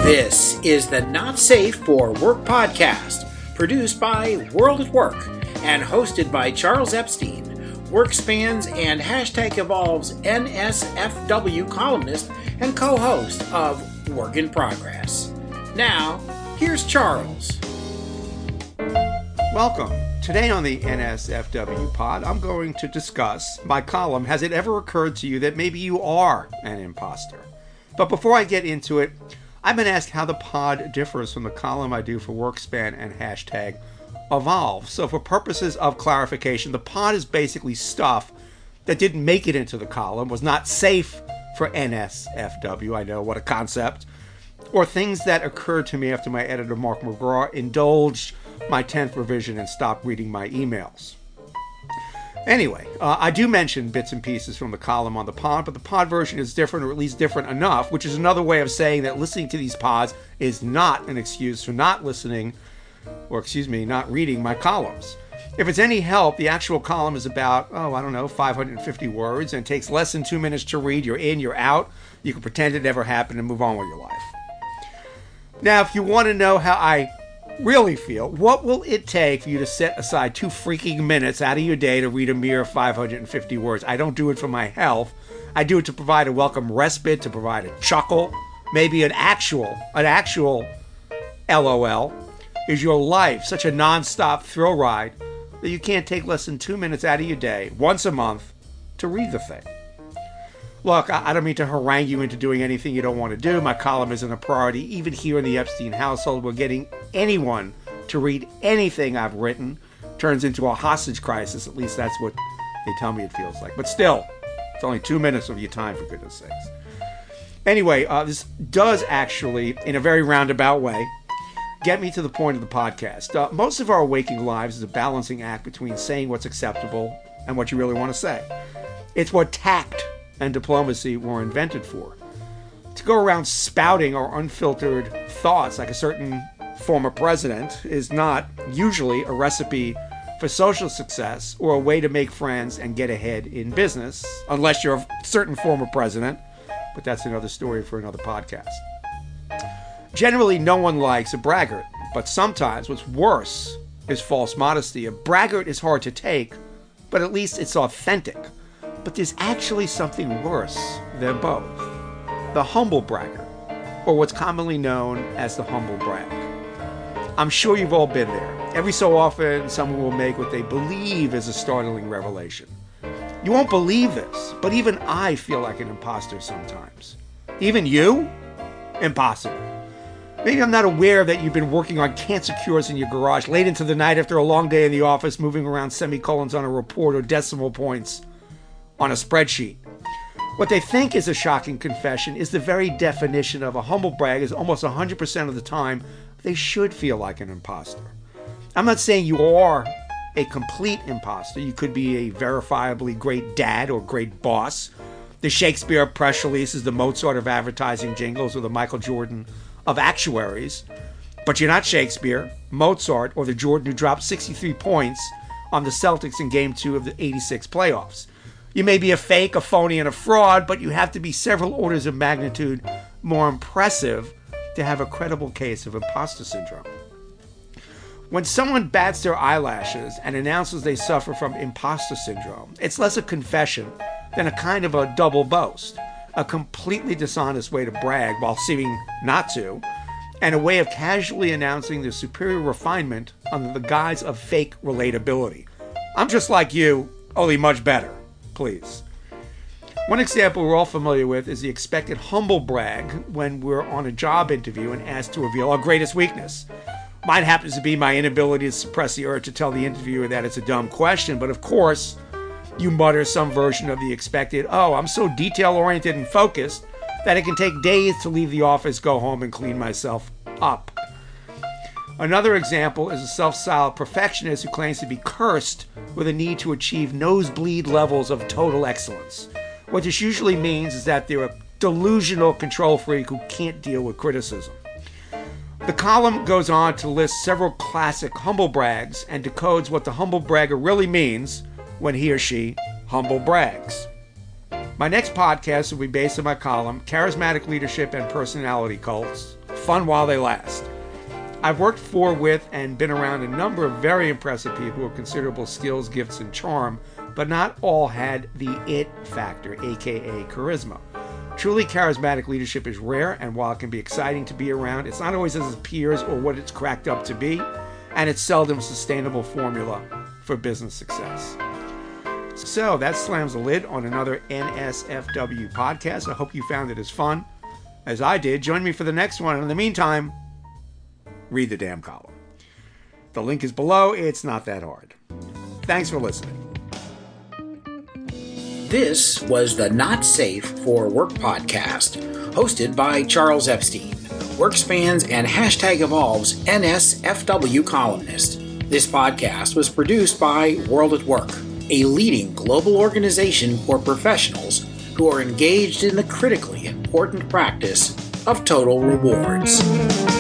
This is the Not Safe for Work podcast, produced by World at Work and hosted by Charles Epstein, WorkSpan's and #Evolve's NSFW columnist and co-host of Work in Progress. Now, here's Charles. Welcome. Today on the NSFW pod, I'm going to discuss my column, Has It Ever Occurred to You That Maybe You Are an Imposter? But before I get into it, I've been asked how the pod differs from the column I do for WorkSpan and #Evolve. So for purposes of clarification, the pod is basically stuff that didn't make it into the column, was not safe for NSFW, I know, what a concept, or things that occurred to me after my editor Mark McGraw indulged my 10th revision and stopped reading my emails. Anyway, I do mention bits and pieces from the column on the pod, but the pod version is different, or at least different enough, which is another way of saying that listening to these pods is not an excuse for not listening, or not reading my columns. If it's any help, the actual column is about, 550 words, and takes less than 2 minutes to read. You're in, you're out. You can pretend it never happened and move on with your life. Now, if you want to know how I really feel, what will it take for you to set aside 2 freaking minutes out of your day to read a mere 550 words? I don't do it for my health. I do it to provide a welcome respite, to provide a chuckle, maybe an actual LOL. Is your life such a non-stop thrill ride that you can't take less than 2 minutes out of your day, once a month, to read the thing? Look, I don't mean to harangue you into doing anything you don't want to do. My column isn't a priority. Even here in the Epstein household, we're getting anyone to read anything I've written turns into a hostage crisis. At least that's what they tell me it feels like. But still, it's only 2 minutes of your time, for goodness sakes. Anyway, this does actually, in a very roundabout way, get me to the point of the podcast. Most of our waking lives is a balancing act between saying what's acceptable and what you really want to say. It's what tact and diplomacy were invented for. To go around spouting our unfiltered thoughts like a certain former president is not usually a recipe for social success or a way to make friends and get ahead in business, unless you're a certain former president, but that's another story for another podcast. Generally, no one likes a braggart, but sometimes what's worse is false modesty. A braggart is hard to take, but at least it's authentic. But there's actually something worse than both. The humble bragger, or what's commonly known as the humble brag. I'm sure you've all been there. Every so often, someone will make what they believe is a startling revelation. You won't believe this, but even I feel like an imposter sometimes. Even you? Impossible. Maybe I'm not aware that you've been working on cancer cures in your garage late into the night after a long day in the office, moving around semicolons on a report or decimal points on a spreadsheet. What they think is a shocking confession is the very definition of a humble brag. Is almost 100% of the time they should feel like an imposter. I'm not saying you are a complete imposter. You could be a verifiably great dad or great boss. The Shakespeare press releases, the Mozart of advertising jingles, or the Michael Jordan of actuaries. But you're not Shakespeare, Mozart, or the Jordan who dropped 63 points on the Celtics in Game 2 of the '86 playoffs. You may be a fake, a phony, and a fraud, but you have to be several orders of magnitude more impressive to have a credible case of imposter syndrome. When someone bats their eyelashes and announces they suffer from imposter syndrome, it's less a confession than a kind of a double boast, a completely dishonest way to brag while seeming not to, and a way of casually announcing their superior refinement under the guise of fake relatability. I'm just like you, only much better. Please. One example we're all familiar with is the expected humble brag when we're on a job interview and asked to reveal our greatest weakness. Mine happens to be my inability to suppress the urge to tell the interviewer that it's a dumb question, but of course, you mutter some version of the expected, I'm so detail-oriented and focused that it can take days to leave the office, go home, and clean myself up. Another example is a self-styled perfectionist who claims to be cursed with a need to achieve nosebleed levels of total excellence. What this usually means is that they're a delusional control freak who can't deal with criticism. The column goes on to list several classic humble brags and decodes what the humble bragger really means when he or she humble brags. My next podcast will be based on my column, Charismatic Leadership and Personality Cults, fun while they last. I've worked for, with, and been around a number of very impressive people with considerable skills, gifts, and charm, but not all had the it factor, aka charisma. Truly charismatic leadership is rare, and while it can be exciting to be around, it's not always as it appears or what it's cracked up to be, and it's seldom a sustainable formula for business success. So that slams the lid on another NSFW podcast. I hope you found it as fun as I did. Join me for the next one, and in the meantime, read the damn column. The link is below. It's not that hard. Thanks for listening. This was the Not Safe for Work podcast, hosted by Charles Epstein, WorkSpan's and #Evolve's NSFW columnist. This podcast was produced by World at Work, a leading global organization for professionals who are engaged in the critically important practice of total rewards.